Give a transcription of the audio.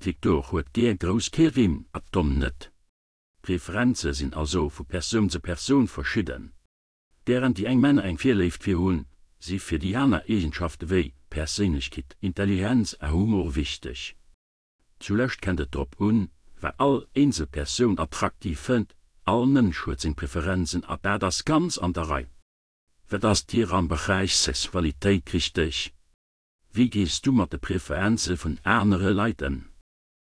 Victor huet geer gros Kerim atom net. Präferenze sind also vu Person zu Person verschieden. Deren die eng Männer eng firleft fir hunn, sie fir die aner Eigenschaften wéi Persönlichkeit, Intelligenz a Humor wichtig. Zuletzt kennt et drop wer all Einzelperson attraktiv fënnt, all Mënsch huet seg Präferenzen a das ganz an der Reihe. Wer das Tier am Bereich Sexualität richtig? Wie gehst du mit de Präferenzen von anderen Leuten?